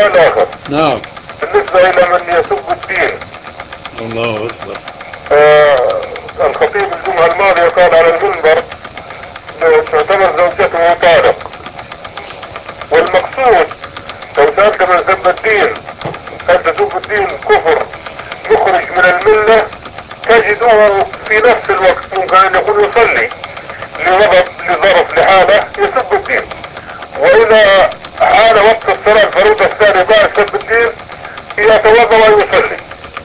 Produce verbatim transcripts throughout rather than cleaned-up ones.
سؤال آخر. نعم. بالنسبة إلى من يسب الدين. الله أكبر. آه الخطيب الجمعة الماضية قال على المنبر لو تعتبر زوجته طالق، والمقصود لو سألت من سب الدين هل تسب الدين كفر مخرج من الملة، تجده في نفس الوقت ممكن أن يكون يصلي لغضب لظرف لحالة يسب الدين، وإذا حان وقت الصلاة الفريضة الثانية بعد سب الدين يتوضأ ويصلي،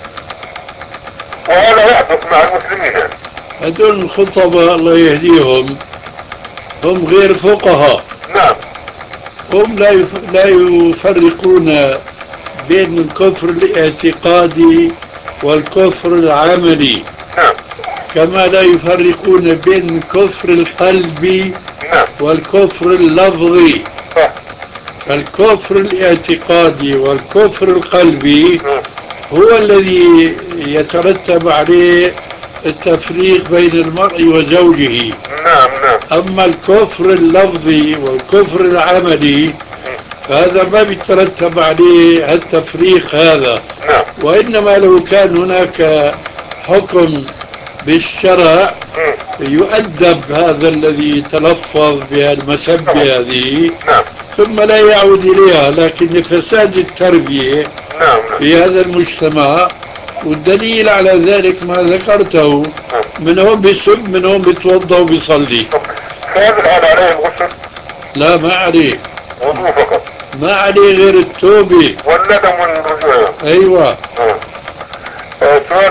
وهذا يحدث مع المسلمين يعني. هذول الخطباء الله يهديهم هم غير فقهاء. نعم. هم لا يف- لا يفرقون بين الكفر الاعتقادي والكفر العملي، نعم. كما لا يفرقون بين الكفر القلبي نعم. والكفر اللفظي. صح. فالكفر الاعتقادي والكفر القلبي مم. هو الذي يترتب عليه التفريق بين المرء وزوجه. نعم. نعم. أما الكفر اللفظي والكفر العملي هذا ما بيترتب عليه التفريق هذا، نعم. وإنما لو كان هناك حكم بالشرع مم. يؤدب هذا الذي تلفظ بالمسبة هذه نعم. ثم لا يعود إليها، لكن لفساد التربية نعم. في هذا المجتمع. والدليل على ذلك ما ذكرته، من هون بيسب من هون بيتوضا وبيصلي. طب في هذه الحالة عليه الغسل؟ لا، ما عليه. وضوء فقط. ما عليه غير التوبة. والندم والرجوع. أيوة. آه.